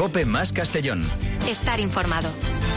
COPE más Castellón. Estar informado.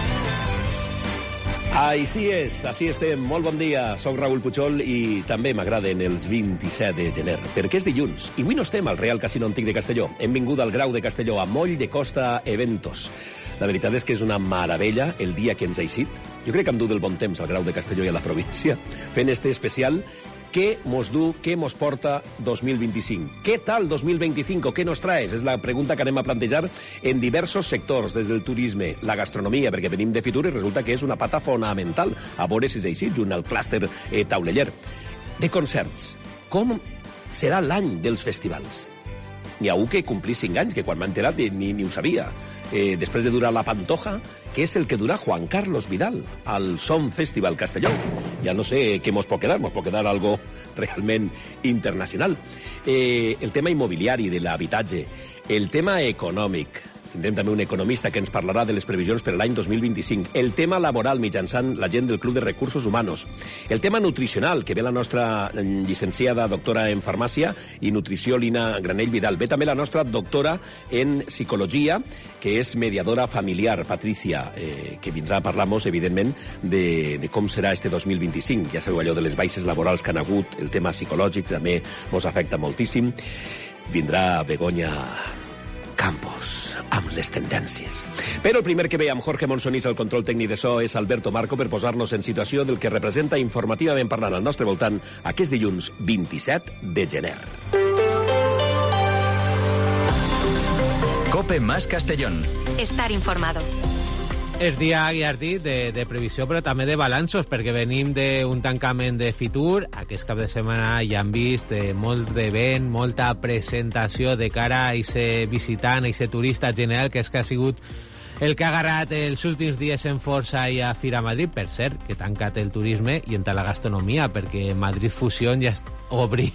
Així és, així estem. Molt bon dia, soc Raül Puigol i també m'agraden els 27 de gener, perquè és dilluns i avui no estem al Real Casino Antic de Castelló. Hem vingut al Grau de Castelló, a Moll de Costa Eventos. La veritat és que és una meravella el dia que ens ha eixit. Jo crec que hem dut el bon temps al Grau de Castelló i a la província, fent este especial. Què mos du, què mos porta 2025? Què tal 2025? Què nos traes? És la pregunta que anem a plantejar en diversos sectors, des del turisme, la gastronomia, perquè venim de Fitur i resulta que és una pata fonamental, a veure si és així, junt al clúster tauleller. De concerts, com serà l'any dels festivals? N'hi ha un que complís 5 anys, que quan m'ha enterat ni ho sabia. Després de durar la Pantoja, que és el que durà Juan Carlos Vidal al Som Festival Castelló. Ja no sé què mos pot quedar algo realment internacional. El tema immobiliari, de l'habitatge, el tema econòmic. Tindrem també un economista que ens parlarà de les previsions per l'any 2025. El tema laboral mitjançant la gent del Club de Recursos Humanos. El tema nutricional, que ve la nostra llicenciada doctora en farmàcia i nutrició Lina Granell Vidal. Ve també la nostra doctora en psicologia, que és mediadora familiar, Patricia, que vindrà a parlar-nos, evidentment, de com serà este 2025. Ja sabeu allò de les baixes laborals que han hagut, el tema psicològic també mos afecta moltíssim. Vindrà Begoña Campos, amb les tendències. Però el primer que ve amb Jorge Monsonís al control tècnic de so és Alberto Marco per posar-nos en situació del que representa informativament parlant al nostre voltant aquest dilluns 27 de gener. COPE más Castellón. Estar informado. És dia, ja has dit, de previsió, però també de balanços, perquè venim d'un tancament de Fitur. Aquest cap de setmana ja han vist molt de vent, molta presentació de cara a aquest visitant, a aquest turista general, que és que ha sigut el que ha agarrat els últims dies en força i a Fira Madrid. Per cert, que ha tancat el turisme i entra la gastronomia, perquè Madrid Fusion ja obri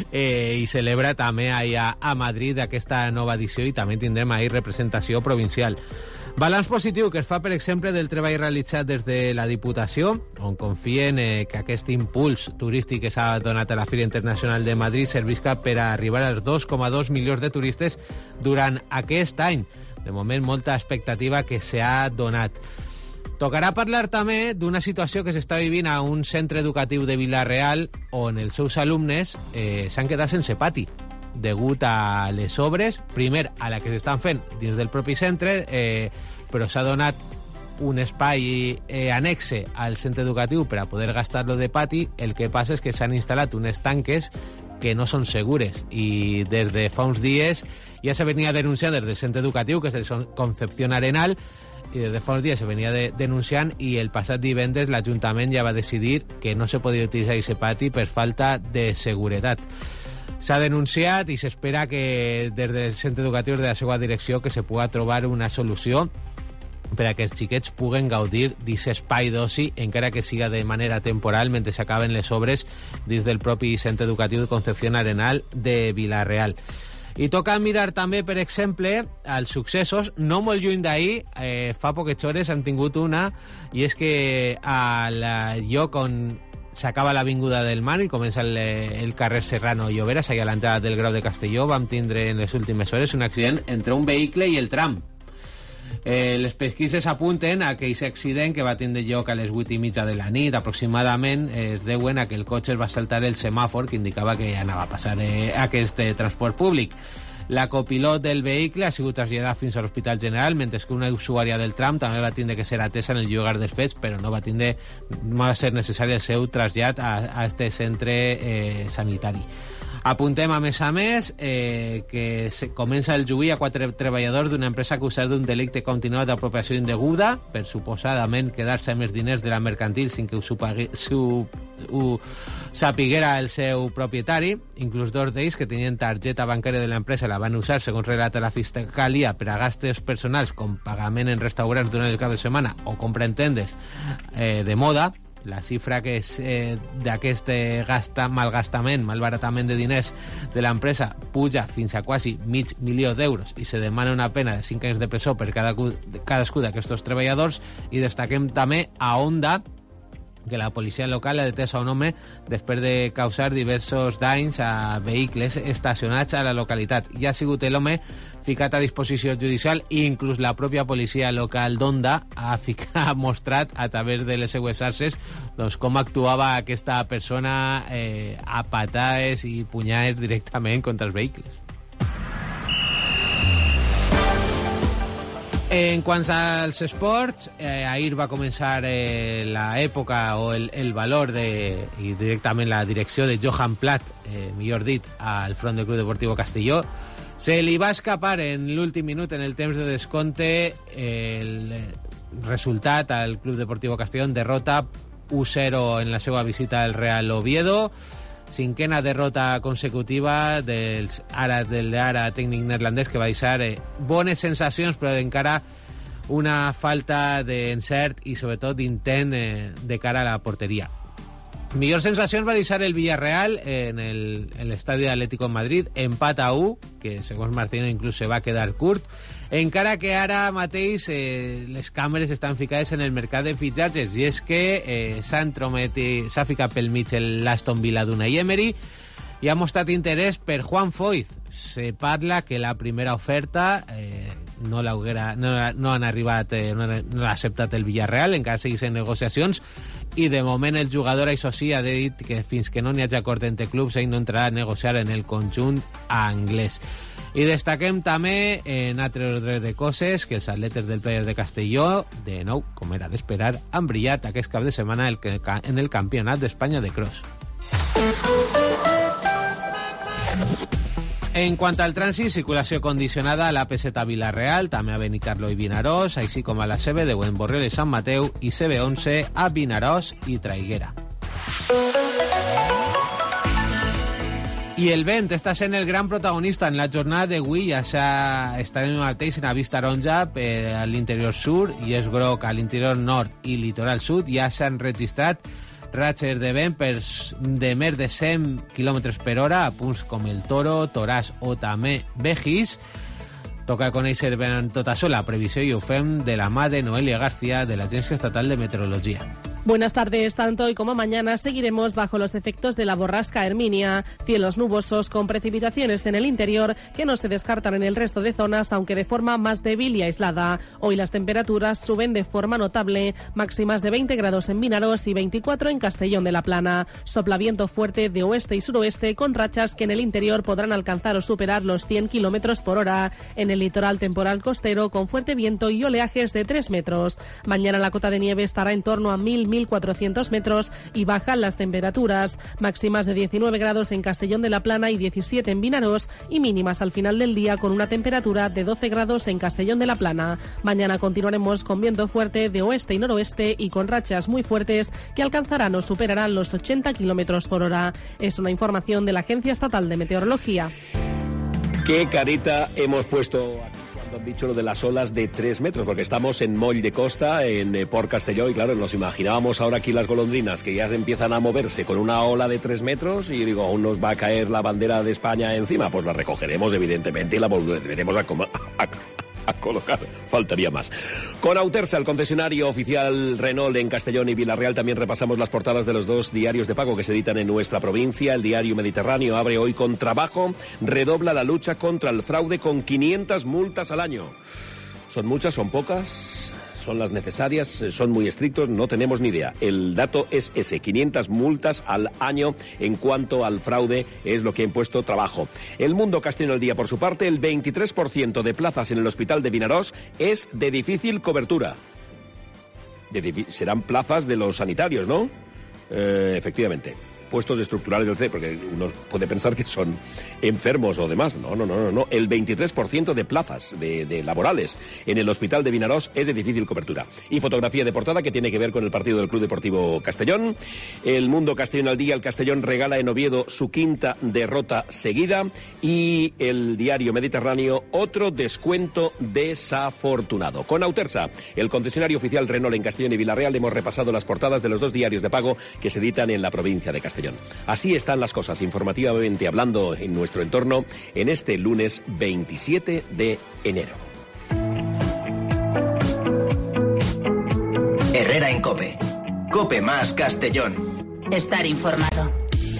i celebra també allà a Madrid aquesta nova edició i també tindrem ahir representació provincial. Balanç positiu que es fa, per exemple, del treball realitzat des de la Diputació, on confien que aquest impuls turístic que s'ha donat a la Fira Internacional de Madrid servisca per a arribar als 2,2 milions de turistes durant aquest any. De moment, molta expectativa que s'ha donat. Tocarà parlar també d'una situació que s'està vivint a un centre educatiu de Vila-real on els seus alumnes s'han quedat sense pati degut a les obres, primer a la que s'estan fent dins del propi centre, però s'ha donat un espai annexe al centre educatiu per a poder gastar-lo de pati. El que passa és que s'han instal·lat unes tanques que no són segures i des de fa uns dies ja se venia denunciant des del centre educatiu, que és el Concepción Arenal, i des de fa uns dies se venia denunciant i el passat divendres l'Ajuntament ja va decidir que no se podia utilitzar aquest pati per falta de seguretat. S'ha denunciat i s'espera que des del centre educatiu de la seva direcció que se pugui trobar una solució per a que els xiquets puguen gaudir d'aquest espai d'oci, encara que siga de manera temporal, mentre s'acaben les obres dins del propi centre educatiu de Concepción Arenal de Vila-real. I toca mirar també, per exemple, els successos. No molt lluny d'ahir, fa poques hores han tingut una, i és que al lloc on s'acaba l'Avinguda del Mar i comença el carrer Serrano Lloberas, allà a l'entrada del Grau de Castelló, vam tindre en les últimes hores un accident entre un vehicle i el tram. Les pesquises apunten a que aquest accident, que va tindre lloc a les 8:30 de la nit aproximadament, es deuen a que el cotxe va saltar el semàfor que indicava que anava a passar aquest transport públic. La copilot del vehicle ha sigut traslladada fins a l'Hospital General, mentre que una usuària del tram també va tindre que ser atesa en el lloc dels fets, però no va ser necessari el seu trasllat a este centre sanitari. Apuntem, a més, que comença el juí a 4 treballadors d'una empresa acusada d'un delicte continuat d'apropiació indeguda per suposadament quedar-se més diners de la mercantil sin que ho sapiguera el seu propietari. Inclús 2 d'ells que tenien targeta bancària de l'empresa la van usar, segons relata la Fiscalia, per a gastos personals com pagament en restaurants durant el cap de setmana o compra en tendes de moda. La xifra que és d'aquest malbaratament de diners de l'empresa puja fins a quasi $500.000 i se demana una pena de 5 anys de presó per cadascú d'aquests treballadors. I destaquem també a Honda, que la policia local ha detès a un home després de causar diversos danys a vehicles estacionats a la localitat. Ja ha sigut l'home ficat a disposició judicial i inclús la pròpia policia local d'Onda ha mostrat a través de les seues xarxes doncs, com actuava aquesta persona a patades i punyades directament contra els vehicles. En quant als esports, ahir va començar l'època o el valor i directament la direcció de Johan Plat, millor dit, al front del Club Deportiu Castelló. Se li va escapar en l'últim minut, en el temps de descompte, el resultat al Club Deportiu Castelló en derrota 1-0 en la seva visita al Real Oviedo. Cinquena derrota consecutiva del ara tècnic neerlandès, que va deixar bones sensacions, però encara una falta d'encert i sobretot d'intent de cara a la porteria. Millors sensacions va deixar el Villarreal en l'estadi d'Atlético de Madrid, empat a 1, que segons Martino inclús se va quedar curt, encara que ara mateix les càmeres estan ficades en el mercat de fitxatges, i és que s'ha ficat pel mig l'Aston Villa d'Unai Emery i ha mostrat interès per Juan Foyth. Se parla que la primera oferta no han arribat, no l'ha acceptat el Villarreal, encara segueix en negociacions, i de moment el jugador, això sí, ha dit que fins que no n'hi hagi acord entre clubs ell no entrarà a negociar en el conjunt anglès. I destaquem també en altre ordre de coses que els atletes del Players de Castelló, de nou, com era d'esperar, han brillat aquest cap de setmana en el Campionat d'Espanya de Cross. En quant al trànsit, circulació condicionada a l'AP7 a Vila-real, també a Benicarló i Vinaròs, així com a la CB10 en Borrell i Sant Mateu i CB11 a Vinaròs i Traiguera. I el vent està sent el gran protagonista en la jornada d'avui, ja estarem mateix en avís taronja a l'interior sud i és groc a l'interior nord i litoral sud. Ja s'han registrat ratxes de vent de més de 100 km per hora a punts com el Toro, Toràs o també Vejís. Toca conèixer ben tot això, la previsió, i ho fem de la mà de Noelia García, de l'Agència Estatal de Meteorologia. Buenas tardes. Tanto hoy como mañana seguiremos bajo los efectos de la borrasca Herminia. Cielos nubosos con precipitaciones en el interior que no se descartan en el resto de zonas, aunque de forma más débil y aislada. Hoy las temperaturas suben de forma notable, máximas de 20 grados en Vinaròs y 24 en Castellón de la Plana. Sopla viento fuerte de oeste y suroeste con rachas que en el interior podrán alcanzar o superar los 100 km por hora. En el litoral temporal costero con fuerte viento y oleajes de 3 metros. Mañana la cota de nieve estará en torno a 1.400 metros y bajan las temperaturas, máximas de 19 grados en Castellón de la Plana y 17 en Vinaròs y mínimas al final del día con una temperatura de 12 grados en Castellón de la Plana. Mañana continuaremos con viento fuerte de oeste y noroeste y con rachas muy fuertes que alcanzarán o superarán los 80 kilómetros por hora. Es una información de la Agencia Estatal de Meteorología. ¿Qué carita hemos puesto aquí cuando han dicho lo de las olas de 3 metros? Porque estamos en Moll de Costa, en Port Castelló, y claro, nos imaginábamos ahora aquí las golondrinas que ya se empiezan a moverse con una ola de 3 metros y digo, aún nos va a caer la bandera de España encima. Pues la recogeremos, evidentemente, y la volveremos a colocar. Faltaría más. Con Autersa, el concesionario oficial Renault en Castellón y Vila-real, también repasamos las portadas de los 2 diarios de pago que se editan en nuestra provincia. El diario Mediterráneo abre hoy con trabajo, redobla la lucha contra el fraude con 500 multas al año. ¿Son muchas? ¿Son pocas? ¿Son las necesarias? ¿Son muy estrictos? No tenemos ni idea. El dato es ese, 500 multas al año en cuanto al fraude es lo que ha impuesto Trabajo. El Mundo Castellón al día, por su parte, el 23% de plazas en el hospital de Vinaròs es de difícil cobertura. Serán plazas de los sanitarios, ¿no? Efectivamente. Puestos estructurales del CE, porque uno puede pensar que son enfermos o demás. No. El 23% de plazas de laborales en el hospital de Vinaròs es de difícil cobertura. Y fotografía de portada que tiene que ver con el partido del Club Deportivo Castellón. El Mundo Castellón al día, el Castellón regala en Oviedo su 5ª derrota seguida. Y el diario Mediterráneo, otro descuento desafortunado. Con Autersa, el concesionario oficial Renault en Castellón y Vila-real, hemos repasado las portadas de los 2 diarios de pago que se editan en la provincia de Castellón. Así están las cosas, informativamente hablando, en nuestro entorno, en este lunes 27 de enero. Herrera en COPE, COPE más Castellón. Estar informado.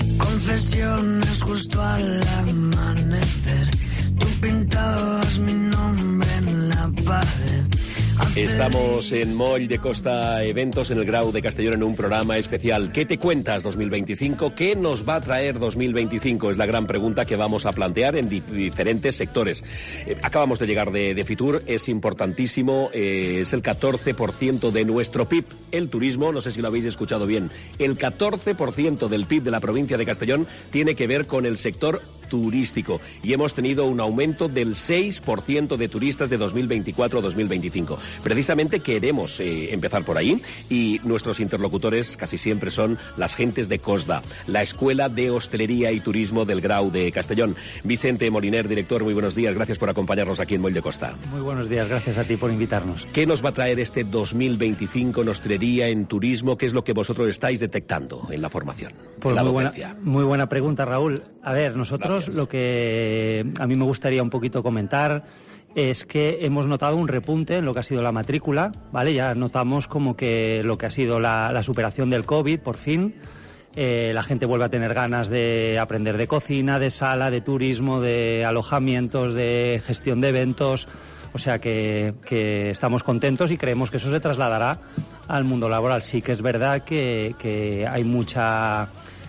Confesiones justo al amanecer. Tú pintabas mi nombre en la pared. Estamos en Moll de Costa Eventos, en el Grau de Castellón, en un programa especial. ¿Qué te cuentas 2025? ¿Qué nos va a traer 2025? Es la gran pregunta que vamos a plantear en diferentes sectores. Acabamos de llegar de Fitur, es importantísimo, es el 14% de nuestro PIB. El turismo, no sé si lo habéis escuchado bien, el 14% del PIB de la provincia de Castellón tiene que ver con el sector turístico y hemos tenido un aumento del 6% de turistas de 2024 a 2025. Precisamente queremos empezar por ahí y nuestros interlocutores casi siempre son las gentes de COSDA, la Escuela de Hostelería y Turismo del Grau de Castellón. Vicente Moliner, director, muy buenos días, gracias por acompañarnos aquí en Moll de Costa. Muy buenos días, gracias a ti por invitarnos. ¿Qué nos va a traer este 2025 en hostelería, en turismo? ¿Qué es lo que vosotros estáis detectando en la formación, pues en la docencia? Muy buena pregunta, Raúl. A ver, nosotros lo que a mí me gustaría un poquito comentar es que hemos notado un repunte en lo que ha sido la matrícula, ¿vale? Ya notamos como que lo que ha sido la superación del COVID, por fin. La gente vuelve a tener ganas de aprender de cocina, de sala, de turismo, de alojamientos, de gestión de eventos. O sea que estamos contentos y creemos que eso se trasladará al mundo laboral. Sí que es verdad que hay mucha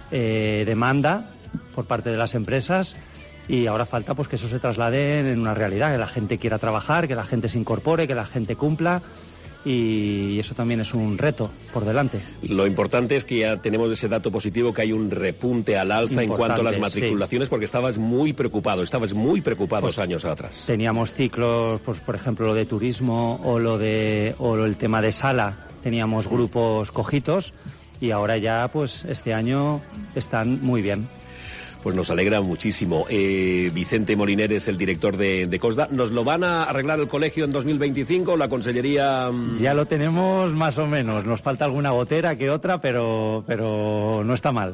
demanda por parte de las empresas y ahora falta pues que eso se traslade en una realidad, que la gente quiera trabajar, que la gente se incorpore, que la gente cumpla. Y eso también es un reto por delante. Lo importante es que ya tenemos ese dato positivo, que hay un repunte al alza en cuanto a las matriculaciones, sí. Porque estabas muy preocupado pues, años atrás. Teníamos ciclos, pues por ejemplo lo de turismo o el tema de sala, teníamos grupos cojitos y ahora ya pues este año están muy bien. Pues nos alegra muchísimo. Vicente Moliner es el director de COSDA. ¿Nos lo van a arreglar el colegio en 2025? ¿La consellería...? Ya lo tenemos más o menos. Nos falta alguna gotera que otra, pero no está mal.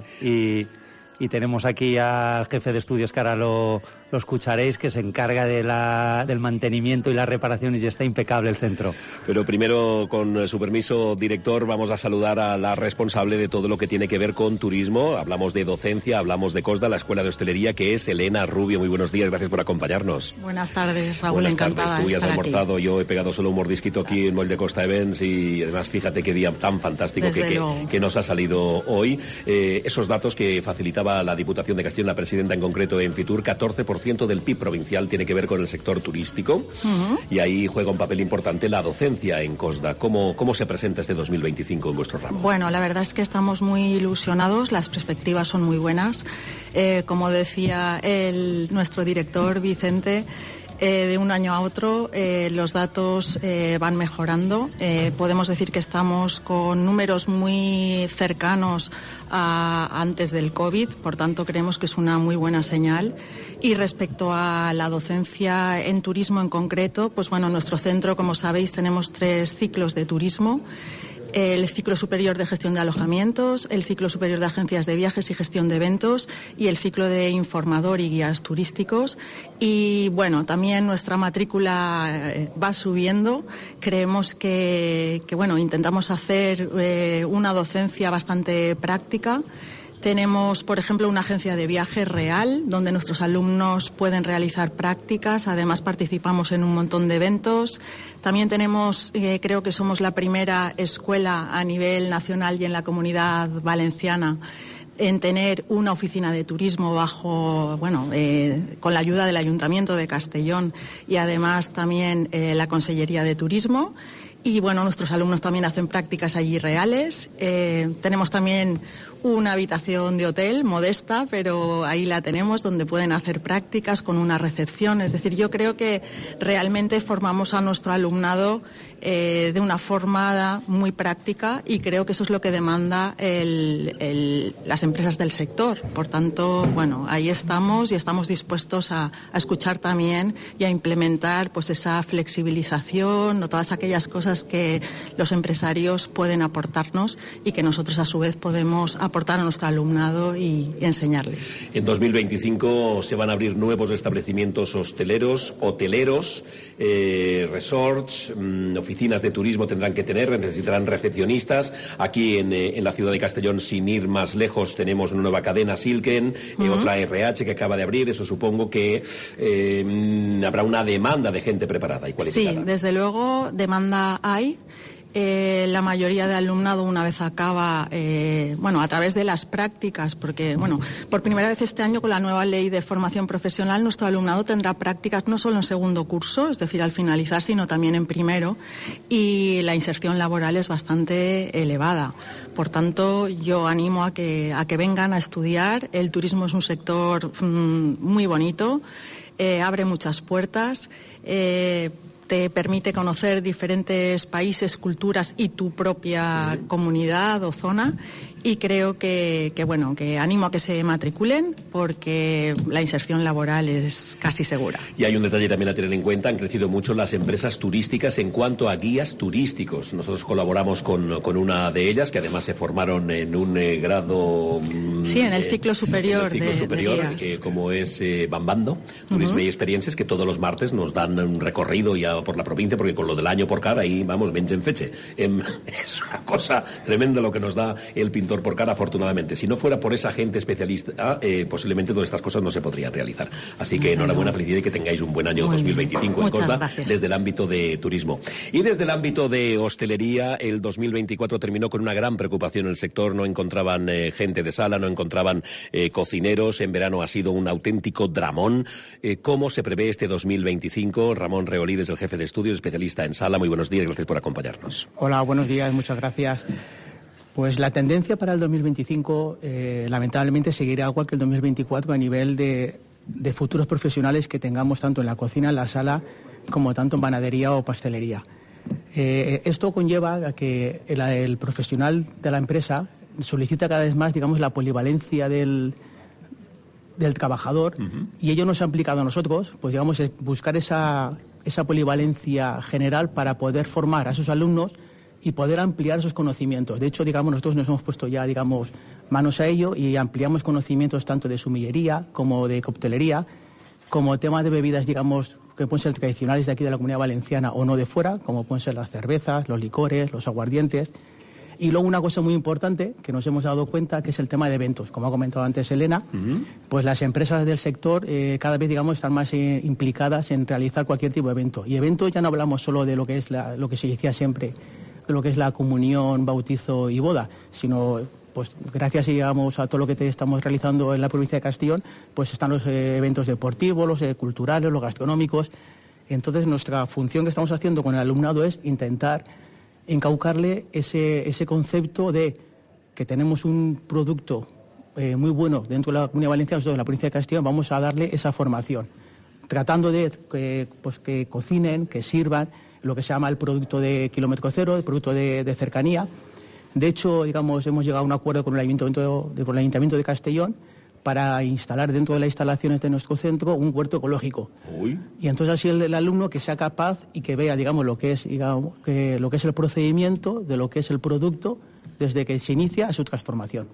Y tenemos aquí al jefe de estudios, que ahora lo escucharéis, que se encarga del mantenimiento y las reparaciones y está impecable el centro. Pero primero, con su permiso, director, vamos a saludar a la responsable de todo lo que tiene que ver con turismo. Hablamos de docencia, hablamos de COSDA, la Escuela de Hostelería, que es Elena Rubio. Muy buenos días, gracias por acompañarnos. Buenas tardes, Raúl, buenas encantada tardes. Tú ya has almorzado, aquí. Yo he pegado solo un mordisquito aquí en Moll de Costa Events y además fíjate qué día tan fantástico que nos ha salido hoy. Esos datos que facilitaba la Diputación de Castellón, la presidenta en concreto en Fitur, 14% del PIB provincial tiene que ver con el sector turístico y ahí juega un papel importante la docencia en COSDA. ¿Cómo se presenta este 2025 en vuestro ramo? Bueno, la verdad es que estamos muy ilusionados, las perspectivas son muy buenas. Como decía nuestro director Vicente, de un año a otro los datos van mejorando. Podemos decir que estamos con números muy cercanos a antes del COVID, por tanto creemos que es una muy buena señal. Y respecto a la docencia en turismo en concreto, pues bueno, en nuestro centro, como sabéis, tenemos 3 ciclos de turismo. El ciclo superior de gestión de alojamientos, el ciclo superior de agencias de viajes y gestión de eventos y el ciclo de informador y guías turísticos. Y bueno, también nuestra matrícula va subiendo. Creemos que bueno, intentamos hacer una docencia bastante práctica. Tenemos, por ejemplo, una agencia de viaje real, donde nuestros alumnos pueden realizar prácticas. Además, participamos en un montón de eventos. También tenemos, creo que somos la primera escuela a nivel nacional y en la Comunidad Valenciana en tener una oficina de turismo con la ayuda del Ayuntamiento de Castellón y además también la Consellería de Turismo. Y bueno, nuestros alumnos también hacen prácticas allí reales. Tenemos también una habitación de hotel modesta, pero ahí la tenemos, donde pueden hacer prácticas con una recepción. Es decir, yo creo que realmente formamos a nuestro alumnado de una forma muy práctica y creo que eso es lo que demanda las empresas del sector. Por tanto, bueno, ahí estamos y estamos dispuestos a escuchar también y a implementar pues esa flexibilización o todas aquellas cosas que los empresarios pueden aportarnos y que nosotros a su vez podemos aportar a nuestro alumnado y enseñarles. En 2025 se van a abrir nuevos establecimientos hosteleros, resorts, oficinas de turismo tendrán que tener, necesitarán recepcionistas. Aquí en la ciudad de Castellón, sin ir más lejos, tenemos una nueva cadena, Silken, otra RH que acaba de abrir. Eso supongo que habrá una demanda de gente preparada y cualificada. Sí, desde luego, demanda hay. La mayoría de alumnado, una vez acaba, a través de las prácticas, porque, por primera vez este año con la nueva ley de formación profesional, nuestro alumnado tendrá prácticas no solo en segundo curso, es decir, al finalizar, sino también en primero, y la inserción laboral es bastante elevada. Por tanto, yo animo a que vengan a estudiar. El turismo es un sector muy bonito, abre muchas puertas, te permite conocer diferentes países, culturas y tu propia comunidad o zona, y creo que animo a que se matriculen porque la inserción laboral es casi segura. Y hay un detalle también a tener en cuenta: han crecido mucho las empresas turísticas en cuanto a guías turísticos. Nosotros colaboramos con una de ellas, que además se formaron en un grado... Sí, en el ciclo superior, como es Bambando, Turismo y Experiencias, que todos los martes nos dan un recorrido ya por la provincia, porque con lo del año por cara, ahí vamos, mengen feche. Es una cosa tremenda lo que nos da el pintor por cara, afortunadamente. Si no fuera por esa gente especialista, posiblemente todas estas cosas no se podrían realizar. Así que enhorabuena, felicidad y que tengáis un buen año 2025 en Costa, desde el ámbito de turismo. Y desde el ámbito de hostelería, el 2024 terminó con una gran preocupación en el sector. No encontraban gente de sala, no encontraban cocineros. En verano ha sido un auténtico dramón. ¿Cómo se prevé este 2025? Ramón Reolides, el jefe de estudios, especialista en sala. Muy buenos días, gracias por acompañarnos. Hola, buenos días, muchas gracias. Pues la tendencia para el 2025 lamentablemente seguirá igual que el 2024 a nivel de futuros profesionales que tengamos tanto en la cocina, en la sala, como tanto en panadería o pastelería. Esto conlleva a que el profesional de la empresa solicita cada vez más, la polivalencia del trabajador, y ello nos ha implicado a nosotros, buscar esa polivalencia general para poder formar a sus alumnos y poder ampliar esos conocimientos. De hecho, nosotros nos hemos puesto ya, manos a ello, y ampliamos conocimientos tanto de sumillería como de coctelería, como tema de bebidas, que pueden ser tradicionales de aquí de la Comunidad Valenciana o no de fuera, como pueden ser las cervezas, los licores, los aguardientes. Y luego una cosa muy importante que nos hemos dado cuenta, que es el tema de eventos. Como ha comentado antes Elena, pues las empresas del sector cada vez, están más implicadas en realizar cualquier tipo de evento. Y evento ya no hablamos solo de lo que es lo que se decía siempre, de lo que es la comunión, bautizo y boda, sino pues gracias a todo lo que estamos realizando en la provincia de Castellón, pues están los eventos deportivos, los culturales, los gastronómicos. Entonces nuestra función que estamos haciendo con el alumnado es intentar encaucarle ese concepto de que tenemos un producto muy bueno dentro de la Comunidad Valenciana, nosotros en la provincia de Castellón vamos a darle esa formación, tratando de que cocinen, que sirvan lo que se llama el producto de kilómetro cero, el producto de cercanía. De hecho, hemos llegado a un acuerdo con el Ayuntamiento de Castellón para instalar dentro de las instalaciones de nuestro centro un huerto ecológico. Uy. Y entonces así el alumno que sea capaz y que vea, lo que es el procedimiento de lo que es el producto desde que se inicia su transformación.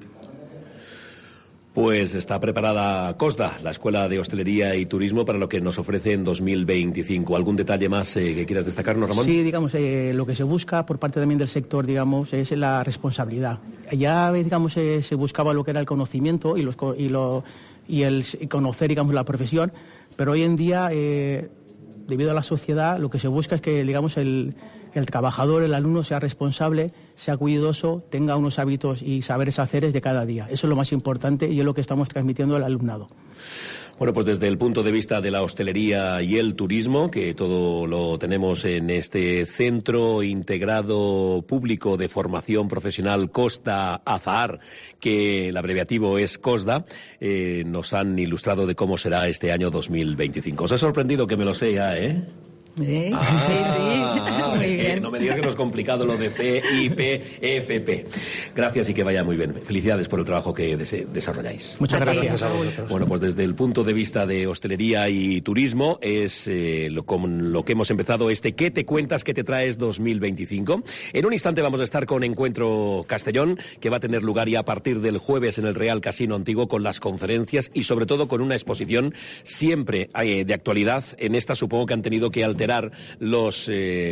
Pues está preparada Costa, la Escuela de Hostelería y Turismo, para lo que nos ofrece en 2025. ¿Algún detalle más que quieras destacarnos, Ramón? Sí, lo que se busca por parte también del sector, es la responsabilidad. Ya, se buscaba lo que era el conocimiento y el conocer, la profesión, pero hoy en día, debido a la sociedad, lo que se busca es que, el trabajador, el alumno, sea responsable, sea cuidadoso, tenga unos hábitos y saberes haceres de cada día. Eso es lo más importante y es lo que estamos transmitiendo al alumnado. Bueno, pues desde el punto de vista de la hostelería y el turismo, que todo lo tenemos en este Centro Integrado Público de Formación Profesional Costa Azahar, que el abreviativo es COSDA, nos han ilustrado de cómo será este año 2025. ¿Os ha sorprendido que me lo sé ya, Sí, muy bien. No me digas que no es complicado lo de CIPFP. Gracias y que vaya muy bien. Felicidades por el trabajo que desarrolláis. Muchas gracias a vosotros. Bueno, pues desde el punto de vista de hostelería y turismo es con lo que hemos empezado ¿Qué te cuentas, qué te traes 2025? En un instante vamos a estar con Encuentro Castellón, que va a tener lugar ya a partir del jueves en el Real Casino Antiguo, con las conferencias y sobre todo con una exposición siempre de actualidad. En esta supongo que han tenido que alterar las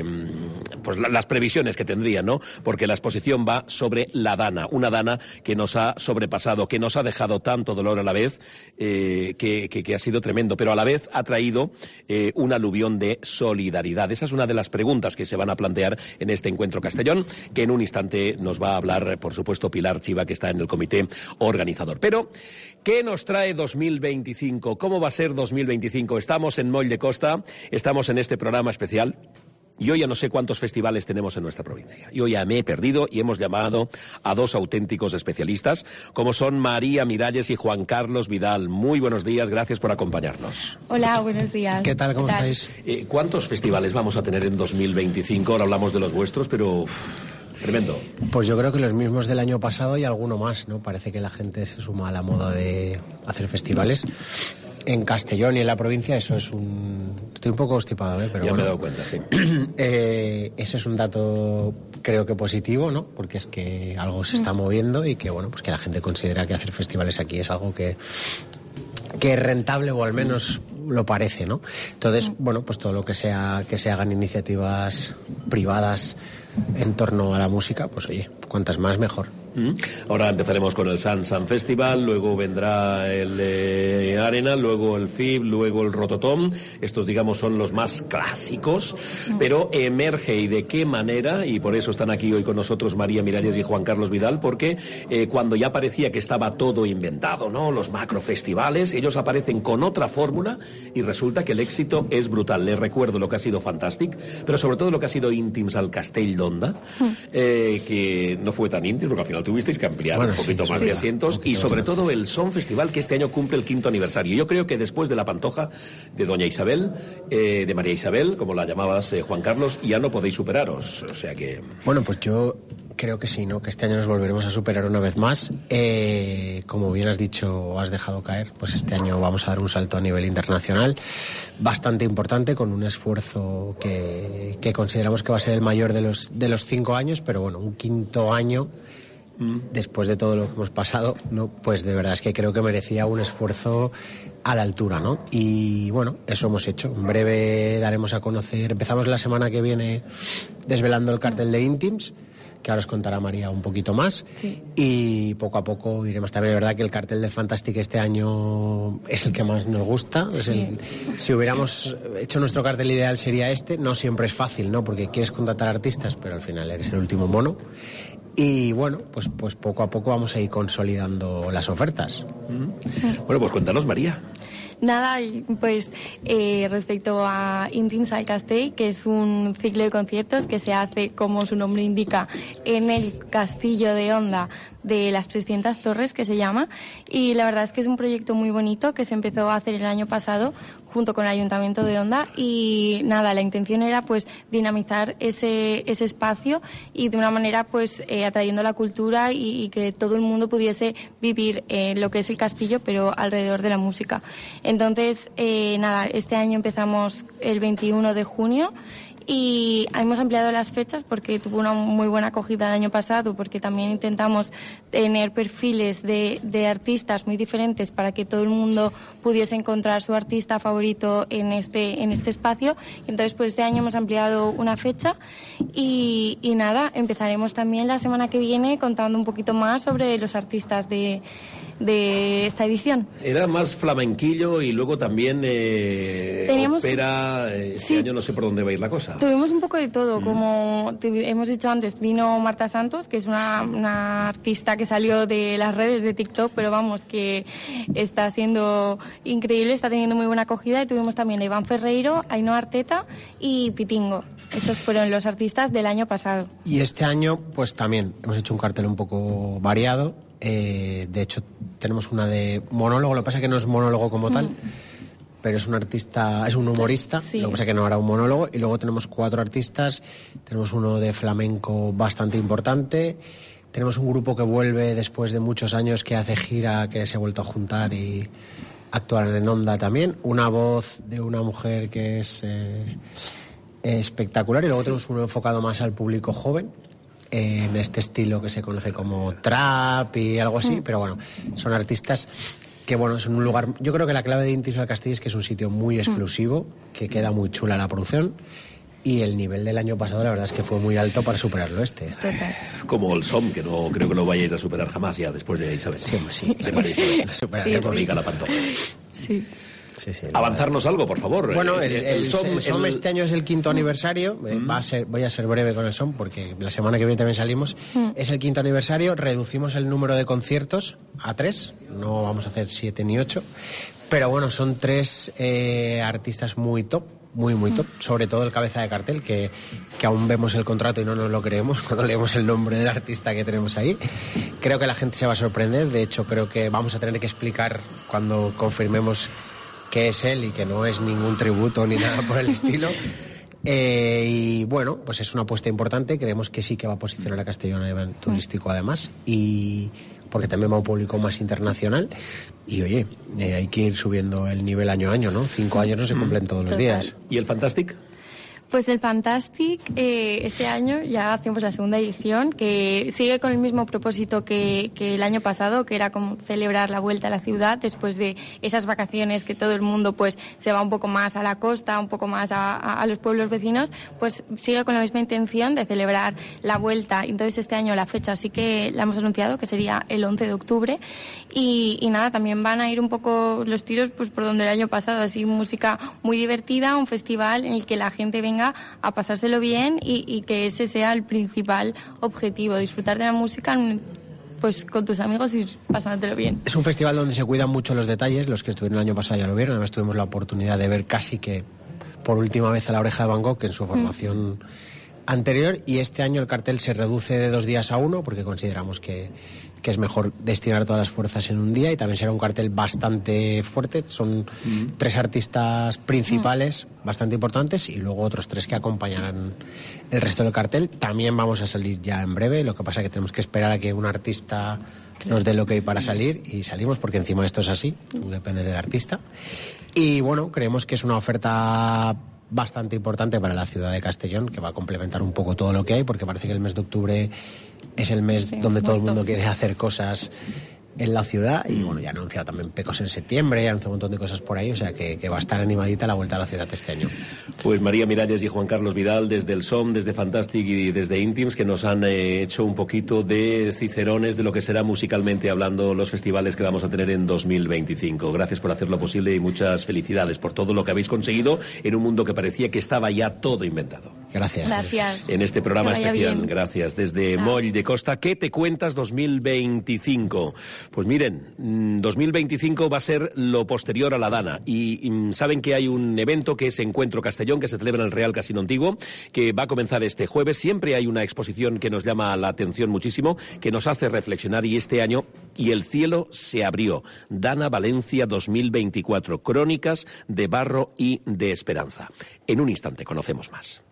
previsiones que tendrían, ¿no? Porque la exposición va sobre la Dana, una Dana que nos ha sobrepasado, que nos ha dejado tanto dolor a la vez, que ha sido tremendo, pero a la vez ha traído un aluvión de solidaridad. Esa es una de las preguntas que se van a plantear en este Encuentro Castellón, que en un instante nos va a hablar, por supuesto, Pilar Chiva, que está en el comité organizador. Pero, ¿qué nos trae 2025? ¿Cómo va a ser 2025? Estamos en Moll de Costa, estamos en este programa especial. Yo ya no sé cuántos festivales tenemos en nuestra provincia. Yo ya me he perdido y hemos llamado a dos auténticos especialistas, como son María Miralles y Juan Carlos Vidal. Muy buenos días, gracias por acompañarnos. Hola, buenos días. ¿Qué tal? ¿Cómo estáis? ¿Cuántos festivales vamos a tener en 2025? Ahora hablamos de los vuestros, pero... tremendo. Pues yo creo que los mismos del año pasado y alguno más, ¿no? Parece que la gente se suma a la moda de hacer festivales. En Castellón y en la provincia eso es un... Estoy un poco constipado, pero ya bueno. Me he dado cuenta, sí. Ese es un dato, creo que positivo, ¿no? Porque es que algo se está moviendo y que, bueno, pues que la gente considera que hacer festivales aquí es algo que es rentable, o al menos lo parece, ¿no? Entonces, bueno, pues todo lo que se hagan iniciativas privadas en torno a la música, pues oye, cuantas más mejor. Ahora empezaremos con el San Festival, luego vendrá el Arena, luego el FIB, luego el Rototom. Estos, digamos, son los más clásicos, pero emerge, y de qué manera, y por eso están aquí hoy con nosotros María Miralles y Juan Carlos Vidal, porque cuando ya parecía que estaba todo inventado, ¿no? Los macrofestivales, ellos aparecen con otra fórmula y resulta que el éxito es brutal. Les recuerdo lo que ha sido Fantastic, pero sobre todo lo que ha sido Íntims al Castell d'Onda, que no fue tan íntimo, porque al final tuvisteis que ampliar un poquito más de asientos, y sobre todo el Son Festival, que este año cumple el 5º aniversario. Yo creo que después de la Pantoja de Doña Isabel, de María Isabel, como la llamabas, Juan Carlos, ya no podéis superaros, o sea que... Bueno, pues yo creo que sí, ¿no? Que este año nos volveremos a superar una vez más. Como bien has dicho o has dejado caer, pues este año vamos a dar un salto a nivel internacional bastante importante, con un esfuerzo que consideramos que va a ser el mayor de los 5 años, pero bueno, un 5º año después de todo lo que hemos pasado, ¿no? Pues de verdad es que creo que merecía un esfuerzo a la altura, ¿no? Y bueno, eso hemos hecho. En breve daremos a conocer, empezamos la semana que viene desvelando el cartel de Íntims, que ahora os contará María un poquito más, sí. Y poco a poco iremos. También es verdad que el cartel de Fantastic este año es el que más nos gusta. Sí. Si hubiéramos hecho nuestro cartel ideal sería este. No siempre es fácil, ¿no? Porque quieres contratar artistas, pero al final eres el último mono. Y bueno, pues poco a poco vamos a ir consolidando las ofertas. Bueno, pues cuéntanos, María. Nada, pues respecto a Íntims al Castell, que es un ciclo de conciertos que se hace, como su nombre indica, en el Castillo de Onda de las 300 Torres, que se llama, y la verdad es que es un proyecto muy bonito que se empezó a hacer el año pasado junto con el Ayuntamiento de Onda, y nada, la intención era pues dinamizar ese espacio y de una manera pues atrayendo la cultura y que todo el mundo pudiese vivir lo que es el castillo, pero alrededor de la música. Entonces, nada, este año empezamos el 21 de junio y hemos ampliado las fechas porque tuvo una muy buena acogida el año pasado, porque también intentamos tener perfiles de artistas muy diferentes para que todo el mundo pudiese encontrar su artista favorito en este espacio. Entonces, pues este año hemos ampliado una fecha y nada, empezaremos también la semana que viene contando un poquito más sobre los artistas de esta edición. Era más flamenquillo y luego también ópera. Este año no sé por dónde va a ir la cosa. Tuvimos un poco de todo, como hemos dicho antes, vino Marta Santos, que es una artista que salió de las redes de TikTok, pero vamos, que está siendo increíble, está teniendo muy buena acogida, y tuvimos también a Iván Ferreiro, Ainhoa Arteta y Pitingo. Esos fueron los artistas del año pasado. Y este año, pues también hemos hecho un cartel un poco variado. De hecho, tenemos una de monólogo, lo que pasa es que no es monólogo como tal, pero es un artista, es un humorista, Sí. lo que pasa es que no hará un monólogo, y luego tenemos 4 artistas, tenemos uno de flamenco bastante importante, tenemos un grupo que vuelve después de muchos años, que hace gira, que se ha vuelto a juntar y actuar en Onda también, una voz de una mujer que es espectacular, y luego tenemos uno enfocado más al público joven, en este estilo que se conoce como trap y algo así, pero bueno, son artistas que bueno, es un lugar, yo creo que la clave de Intins al Castell es que es un sitio muy exclusivo, que queda muy chula la producción, y el nivel del año pasado la verdad es que fue muy alto para superarlo este. Total. Como el SOM, que no creo que lo vayáis a superar jamás ya después de Isabel. Sí, hombre, sí. ¿Le parece? Lo superaremos. Por mí, la pantoja. Sí. Sí, sí, Avanzarnos algo, por favor. Bueno, el SOM este año es el 5º aniversario. Voy a ser breve con el SOM porque la semana que viene también salimos. Es el 5º aniversario. Reducimos el número de conciertos a 3. No vamos a hacer 7 ni 8. Pero bueno, son 3 artistas muy top. Muy top, sobre todo el cabeza de cartel, que aún vemos el contrato y no nos lo creemos cuando leemos el nombre del artista que tenemos ahí. Creo que la gente se va a sorprender, de hecho creo que vamos a tener que explicar cuando confirmemos que es él y que no es ningún tributo ni nada por el estilo. Y bueno, pues es una apuesta importante, creemos que sí que va a posicionar a Castellón a nivel turístico además, y porque también va a un público más internacional, y oye, hay que ir subiendo el nivel año a año, ¿no? 5 años no se cumplen todos los días. ¿Y el Fantastic? Pues el Fantastic, este año ya hacemos la 2ª edición, que sigue con el mismo propósito que el año pasado, que era como celebrar la vuelta a la ciudad después de esas vacaciones que todo el mundo pues se va un poco más a la costa, un poco más a los pueblos vecinos, pues sigue con la misma intención de celebrar la vuelta. Entonces este año la fecha sí que la hemos anunciado, que sería el 11 de octubre, y nada, también van a ir un poco los tiros pues por donde el año pasado, así música muy divertida, un festival en el que la gente venga a pasárselo bien y que ese sea el principal objetivo, disfrutar de la música pues con tus amigos y pasándotelo bien. Es un festival donde se cuidan mucho los detalles, los que estuvieron el año pasado ya lo vieron, además tuvimos la oportunidad de ver casi que por última vez a La Oreja de Van Gogh en su formación anterior, y este año el cartel se reduce de 2 días a 1 porque consideramos que es mejor destinar todas las fuerzas en un día, y también será un cartel bastante fuerte. Son 3 artistas principales bastante importantes y luego otros 3 que acompañarán el resto del cartel. También vamos a salir ya en breve, lo que pasa es que tenemos que esperar a que un artista nos dé el ok para salir, y salimos porque encima esto es así, depende del artista. Y bueno, creemos que es una oferta bastante importante para la ciudad de Castellón, que va a complementar un poco todo lo que hay, porque parece que el mes de octubre es el mes donde todo el mundo quiere hacer cosas en la ciudad, y bueno, ya ha anunciado también Pecos en septiembre, ya ha anunciado un montón de cosas por ahí, o sea que va a estar animadita la vuelta a la ciudad este año. Pues María Miralles y Juan Carlos Vidal, desde el SOM, desde Fantastic y desde Intims, que nos han hecho un poquito de cicerones de lo que será musicalmente hablando los festivales que vamos a tener en 2025. Gracias por hacerlo posible y muchas felicidades por todo lo que habéis conseguido en un mundo que parecía que estaba ya todo inventado. Gracias. Gracias. En este programa especial, bien. Gracias. Desde Moll de Costa, ¿qué te cuentas 2025? Pues miren, 2025 va a ser lo posterior a la Dana, y saben que hay un evento que es Encuentro Castellón, que se celebra en el Real Casino Antiguo, que va a comenzar este jueves. Siempre hay una exposición que nos llama la atención muchísimo, que nos hace reflexionar, y este año Y el cielo se abrió. Dana Valencia 2024, crónicas de barro y de esperanza. En un instante conocemos más.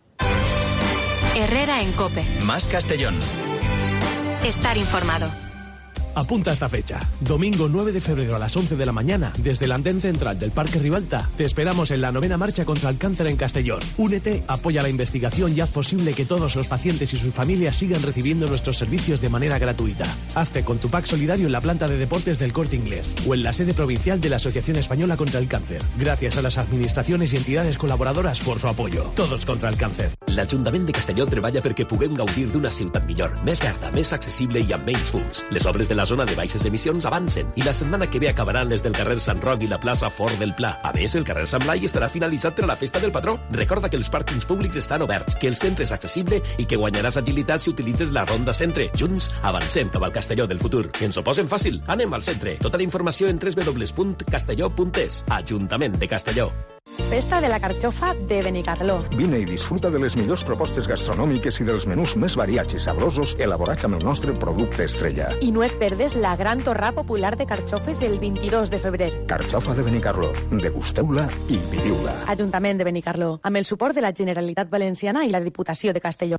Herrera en COPE. Más Castellón. Estar informado. Apunta esta fecha. Domingo 9 de febrero a las 11 de la mañana, desde el andén central del Parque Ribalta, te esperamos en la 9ª marcha contra el cáncer en Castellón. Únete, apoya la investigación y haz posible que todos los pacientes y sus familias sigan recibiendo nuestros servicios de manera gratuita. Hazte con tu pack solidario en la planta de deportes del Corte Inglés o en la sede provincial de la Asociación Española contra el Cáncer. Gracias a las administraciones y entidades colaboradoras por su apoyo. Todos contra el cáncer. L'Ajuntament de Castelló treballa perquè puguem gaudir d'una ciutat millor, més verda, més accessible i amb menys fums. Les obres de la zona de baixes emissions avancen i la setmana que ve acabaran les del carrer Sant Roc i la plaça Fort del Pla. A més, el carrer Sant Blai estarà finalitzat per a la festa del patró. Recorda que els pàrquings públics estan oberts, que el centre és accessible i que guanyaràs agilitat si utilitzes la Ronda Centre. Junts avancem cap al Castelló del futur. I ens ho posem fàcil. Anem al centre. Tota la informació en www.castelló.es. Ajuntament de Castelló. Festa de la Carxofa de Benicarló. Vine i disfruta de les millors propostes gastronòmiques i dels menús més variats i sabrosos elaborats amb el nostre producte estrella. I no et perdes la gran torrà popular de carxofes el 22 de febrer. Carxofa de Benicarló. Degusteu-la i viviu-la. Ajuntament de Benicarló, amb el suport de la Generalitat Valenciana i la Diputació de Castelló.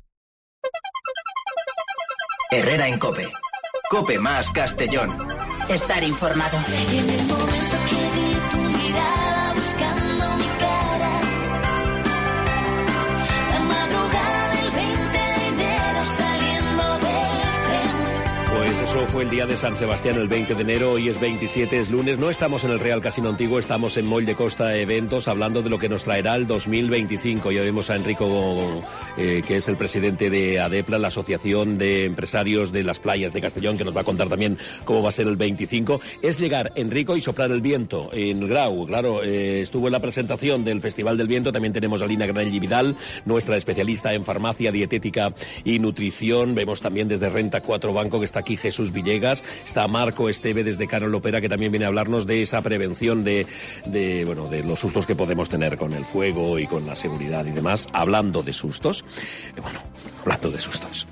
Herrera en COPE. COPE más Castellón. Estar informado. En el momento que vi tu mirada buscando mi cara, la madrugada del 20 de enero saliendo del tren. Pues eso fue el día de San Sebastián, el 20 de enero. Hoy es 27, es lunes. No estamos en el Real Casino Antiguo, estamos en Moll de Costa Eventos, hablando de lo que nos traerá el 2025. Ya vemos a Enrico, que es el presidente de ADEPLA, la Asociación de Empresarios de las Playas de Castellón, que nos va a contar también cómo va a ser el 25. Es llegar, Enrico, y soplar el viento en el Grau. Claro, estuvo en la presentación del Festival del Viento. También tenemos a Lina Granelli Vidal, nuestra especialista en farmacia, dietética y nutrición. Vemos también desde Renta 4 Banco que está aquí Jesús Villegas. Está Marco Esteve desde Carol Opera, que también viene a hablarnos de esa prevención de los sustos que podemos tener con el fuego y con la seguridad y demás. Hablando de sustos. Hablando de sustos.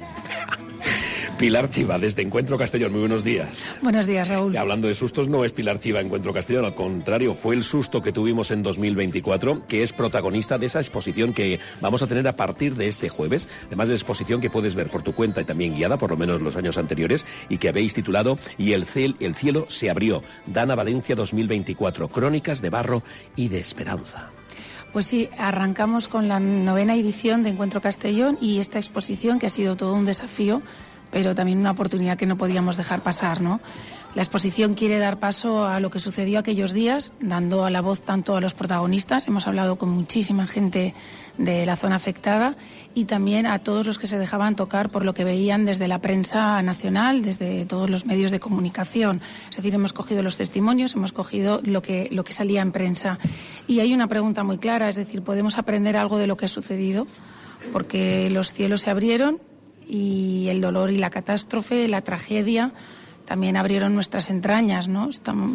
Pilar Chiva, desde Encuentro Castellón. Muy buenos días. Buenos días, Raúl. Y hablando de sustos, no es Pilar Chiva Encuentro Castellón, al contrario, fue el susto que tuvimos en 2024, que es protagonista de esa exposición que vamos a tener a partir de este jueves, además de exposición que puedes ver por tu cuenta y también guiada, por lo menos los años anteriores, y que habéis titulado Y el cielo se abrió, Dana Valencia 2024, Crónicas de Barro y de Esperanza. Pues sí, arrancamos con la 9ª edición de Encuentro Castellón y esta exposición que ha sido todo un desafío, pero también una oportunidad que no podíamos dejar pasar, ¿no? La exposición quiere dar paso a lo que sucedió aquellos días, dando a la voz tanto a los protagonistas, hemos hablado con muchísima gente de la zona afectada, y también a todos los que se dejaban tocar por lo que veían desde la prensa nacional, desde todos los medios de comunicación. Es decir, hemos cogido los testimonios, hemos cogido lo que salía en prensa. Y hay una pregunta muy clara, es decir, ¿podemos aprender algo de lo que ha sucedido? Porque los cielos se abrieron y el dolor y la catástrofe, la tragedia, también abrieron nuestras entrañas, ¿no?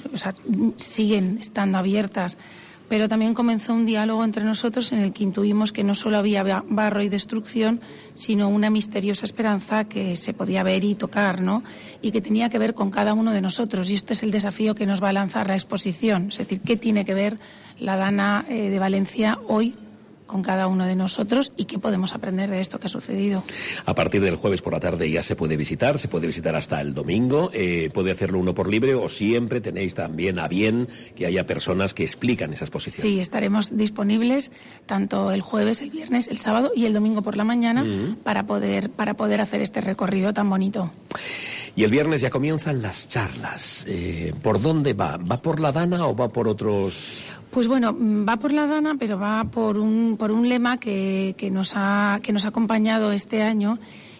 Siguen estando abiertas. Pero también comenzó un diálogo entre nosotros en el que intuimos que no solo había barro y destrucción, sino una misteriosa esperanza que se podía ver y tocar, ¿no? Y que tenía que ver con cada uno de nosotros. Y este es el desafío que nos va a lanzar la exposición. Es decir, ¿qué tiene que ver la Dana de Valencia hoy con cada uno de nosotros y qué podemos aprender de esto que ha sucedido? A partir del jueves por la tarde ya se puede visitar hasta el domingo, puede hacerlo uno por libre o siempre tenéis también a bien que haya personas que explican esa exposición. Sí, estaremos disponibles tanto el jueves, el viernes, el sábado y el domingo por la mañana para poder hacer este recorrido tan bonito. Y el viernes ya comienzan las charlas. ¿Por dónde va? ¿Va por la Dana o va por otros...? Pues bueno, va por la Dana, pero va por un lema que nos ha acompañado este año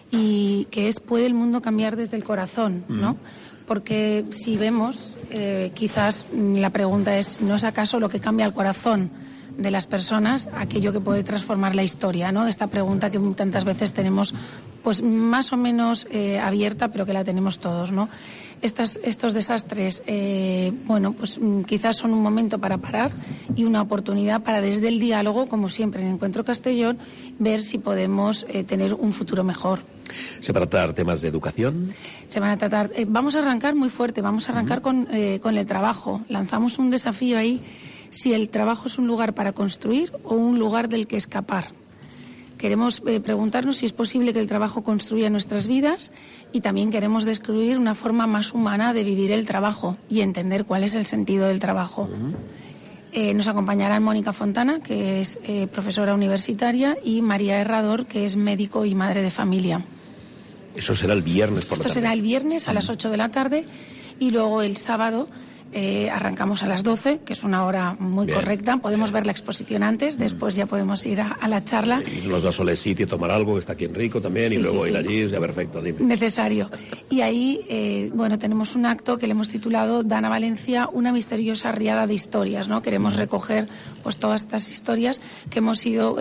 y que es ¿puede el mundo cambiar desde el corazón?, ¿no? Porque si vemos, quizás la pregunta es ¿no es acaso lo que cambia el corazón de las personas aquello que puede transformar la historia, ¿no? Esta pregunta que tantas veces tenemos pues más o menos abierta, pero que la tenemos todos, ¿no? Estos desastres, pues quizás son un momento para parar y una oportunidad para desde el diálogo, como siempre en Encuentro Castellón, ver si podemos tener un futuro mejor. ¿Se van a tratar temas de educación? Se van a tratar. Vamos a arrancar muy fuerte, vamos a arrancar con el trabajo. Lanzamos un desafío ahí, si el trabajo es un lugar para construir o un lugar del que escapar. Queremos preguntarnos si es posible que el trabajo construya nuestras vidas y también queremos descubrir una forma más humana de vivir el trabajo y entender cuál es el sentido del trabajo. Nos acompañarán Mónica Fontana, que es profesora universitaria, y María Herrador, que es médico y madre de familia. Eso será el viernes por la tarde. Esto será el viernes a las 8 de la tarde y luego el sábado arrancamos a las 12, que es una hora muy correcta. Podemos ver la exposición antes, después ya podemos ir a la charla. Y nos da Sole City, tomar algo, que está aquí Enrico también, y luego ir allí, ya perfecto. Dime. Necesario. Y ahí, tenemos un acto que le hemos titulado Dana Valencia, una misteriosa riada de historias, ¿no? Queremos recoger pues todas estas historias que hemos ido,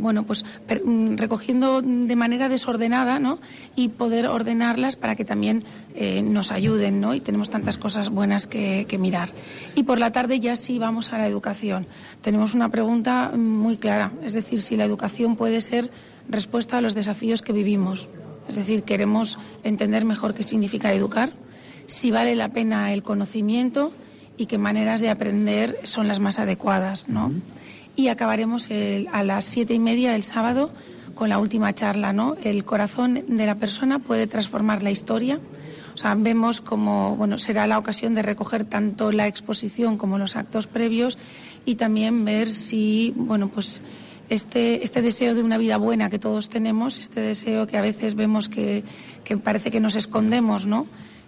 recogiendo de manera desordenada, ¿no? Y poder ordenarlas para que también nos ayuden, ¿no? Y tenemos tantas cosas buenas que mirar. Y por la tarde ya sí vamos a la educación. Tenemos una pregunta muy clara, es decir, si la educación puede ser respuesta a los desafíos que vivimos. Es decir, queremos entender mejor qué significa educar, si vale la pena el conocimiento y qué maneras de aprender son las más adecuadas, ¿no? Y acabaremos a las 7:30 el sábado con la última charla, ¿no? El corazón de la persona puede transformar la historia. O sea, vemos como, bueno, será la ocasión de recoger tanto la exposición como los actos previos y también ver si, bueno, pues este deseo de una vida buena que todos tenemos, este deseo que a veces vemos que parece que nos escondemos, ¿no?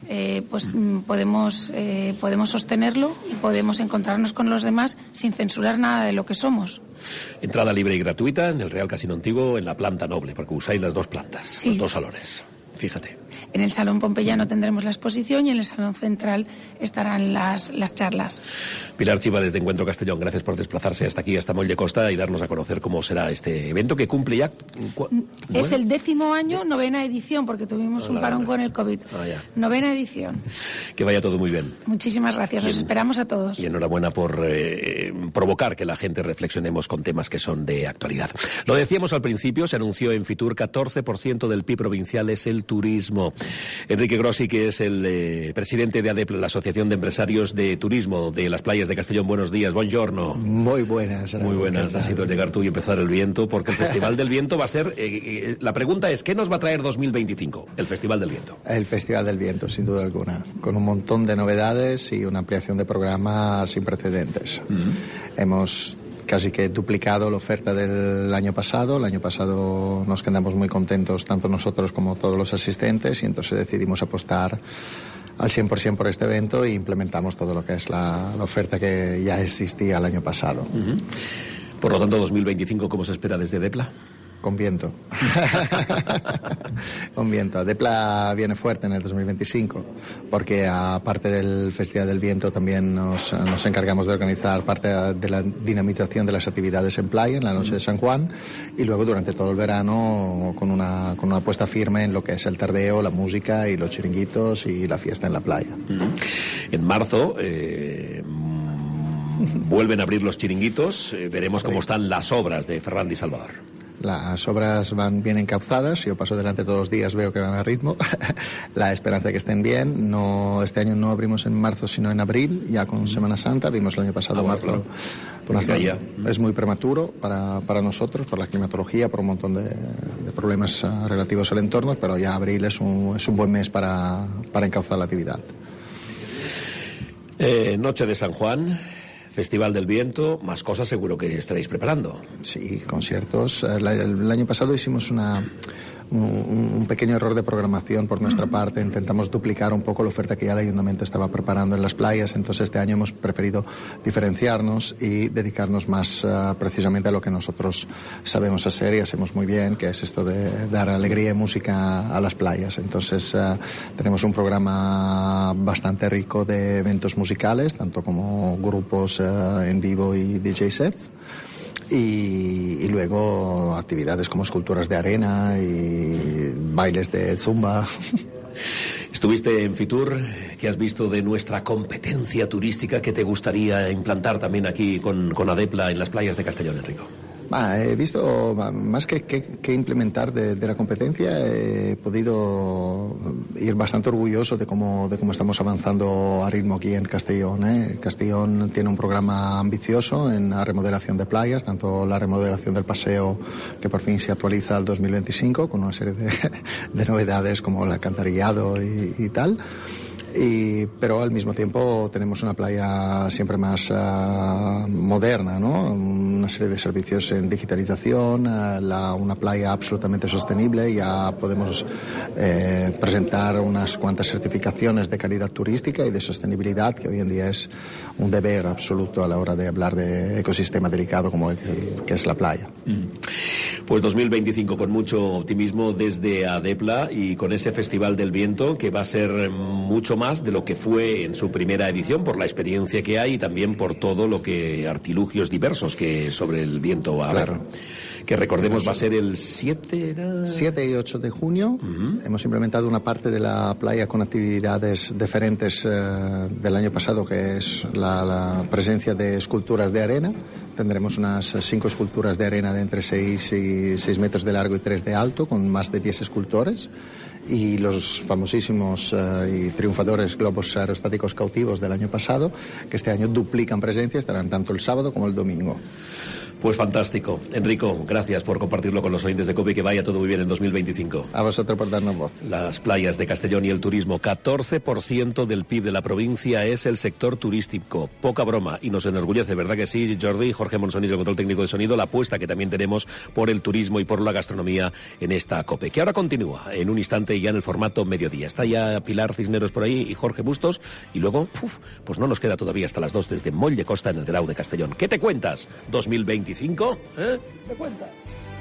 Pues podemos sostenerlo y podemos encontrarnos con los demás sin censurar nada de lo que somos. Entrada libre y gratuita en el Real Casino Antiguo, en la planta noble, porque usáis las dos plantas, sí, los dos salones. Fíjate. En el Salón Pompeyano tendremos la exposición y en el Salón Central estarán las charlas. Pilar Chiva, desde Encuentro Castellón, gracias por desplazarse hasta aquí, hasta Moll de Costa, y darnos a conocer cómo será este evento que cumple ya... Es el 10º año, 9ª edición, porque tuvimos un parón con el COVID. 9ª edición. Que vaya todo muy bien. Muchísimas gracias, os esperamos a todos. Y enhorabuena por provocar que la gente reflexionemos con temas que son de actualidad. Lo decíamos al principio, se anunció en Fitur, 14% del PIB provincial es el turismo. Enrique Grossi, que es el presidente de ADEPLA, la Asociación de Empresarios de Turismo de las Playas de Castellón. Buenos días, buongiorno. Muy buenas. Muy buenas, ha sido llegar tú y empezar el viento, porque el Festival del Viento va a ser... la pregunta es, ¿qué nos va a traer 2025, el Festival del Viento? El Festival del Viento, sin duda alguna, con un montón de novedades y una ampliación de programas sin precedentes. Hemos casi que duplicado la oferta del año pasado. El año pasado nos quedamos muy contentos, tanto nosotros como todos los asistentes, y entonces decidimos apostar al 100% por este evento e implementamos todo lo que es la oferta que ya existía el año pasado. Por lo tanto, 2025, ¿cómo se espera desde ADEPLA? Con viento. Con viento. ADEPLA viene fuerte en el 2025 porque aparte del Festival del Viento también nos encargamos de organizar parte de la dinamización de las actividades en playa en la noche de San Juan, y luego durante todo el verano con una apuesta firme en lo que es el tardeo, la música y los chiringuitos y la fiesta en la playa. En marzo vuelven a abrir los chiringuitos, veremos cómo están las obras de Ferrandi Salvador. Las obras van bien encauzadas, yo paso delante todos los días, veo que van a ritmo. La esperanza de que estén bien. Este año no abrimos en marzo, sino en abril, ya con Semana Santa. Vimos el año pasado marzo. Claro. Es muy prematuro para nosotros, por la climatología, por un montón de problemas relativos al entorno, pero ya abril es un buen mes para encauzar la actividad. Noche de San Juan, Festival del Viento, más cosas seguro que estaréis preparando. Sí, conciertos. El año pasado hicimos un pequeño error de programación por nuestra parte. Intentamos duplicar un poco la oferta que ya el Ayuntamiento estaba preparando en las playas. Entonces este año hemos preferido diferenciarnos y dedicarnos más precisamente a lo que nosotros sabemos hacer y hacemos muy bien, que es esto de dar alegría y música a las playas. Entonces tenemos un programa bastante rico de eventos musicales, tanto como grupos en vivo y DJ sets. Y luego actividades como esculturas de arena y bailes de zumba. Estuviste en Fitur, ¿qué has visto de nuestra competencia turística que te gustaría implantar también aquí con ADEPLA en las playas de Castellón, Enrico? He visto, más que implementar de la competencia, he podido ir bastante orgulloso de cómo estamos avanzando a ritmo aquí en Castellón. Castellón tiene un programa ambicioso en la remodelación de playas, tanto la remodelación del paseo, que por fin se actualiza al 2025, con una serie de novedades como el alcantarillado y tal. Pero al mismo tiempo tenemos una playa siempre más moderna, ¿no? Una serie de servicios en digitalización, una playa absolutamente sostenible. Ya podemos presentar unas cuantas certificaciones de calidad turística y de sostenibilidad, que hoy en día es un deber absoluto a la hora de hablar de ecosistema delicado como el que es la playa. Pues 2025 con mucho optimismo desde Adepla y con ese Festival del Viento que va a ser mucho más de lo que fue en su primera edición por la experiencia que hay y también por todo lo que artilugios diversos que sobre el viento va a haber. Que recordemos va a ser el 7 y 8 de junio. Hemos implementado una parte de la playa con actividades diferentes del año pasado, que es la presencia de esculturas de arena. Tendremos unas 5 esculturas de arena de entre 6 metros de largo y 3 de alto, con más de 10 escultores. Y los famosísimos y triunfadores globos aerostáticos cautivos del año pasado, que este año duplican presencia, estarán tanto el sábado como el domingo. Pues fantástico. Enrico, gracias por compartirlo con los oyentes de COPE y que vaya todo muy bien en 2025. A vosotros por darnos voz. Las playas de Castellón y el turismo, 14% del PIB de la provincia es el sector turístico. Poca broma y nos enorgullece, ¿verdad que sí, Jordi? Jorge Monsonís, el control técnico de sonido, la apuesta que también tenemos por el turismo y por la gastronomía en esta COPE, que ahora continúa en un instante ya en el formato mediodía. Está ya Pilar Cisneros por ahí y Jorge Bustos y luego, pues no nos queda todavía hasta las 2 desde Moll de Costa en el Grau de Castellón. ¿Qué te cuentas? 2025, ¿eh? ¿Qué te cuentas?